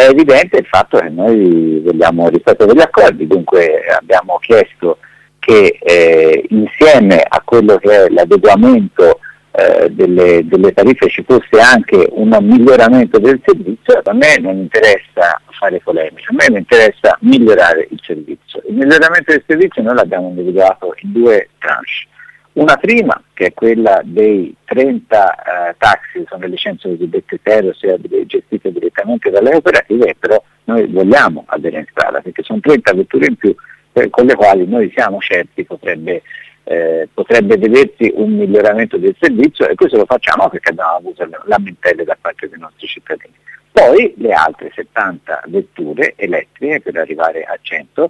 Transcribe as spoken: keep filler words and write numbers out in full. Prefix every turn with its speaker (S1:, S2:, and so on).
S1: è evidente il fatto che noi vogliamo rispetto degli accordi, dunque abbiamo chiesto che eh, insieme a quello che è l'adeguamento eh, delle, delle tariffe ci fosse anche un miglioramento del servizio. A me non interessa fare polemica, a me mi interessa migliorare il servizio. Il miglioramento del servizio noi l'abbiamo individuato in due tranche. Una prima, che è quella dei trenta eh, taxi, sono le licenze cosiddette zero, sia gestite direttamente dalle cooperative, che però noi vogliamo avere in strada, perché sono trenta vetture in più eh, con le quali noi siamo certi potrebbe, eh, potrebbe vedersi un miglioramento del servizio, e questo lo facciamo perché abbiamo avuto lamentele da parte dei nostri cittadini. Poi le altre settanta vetture elettriche per arrivare a cento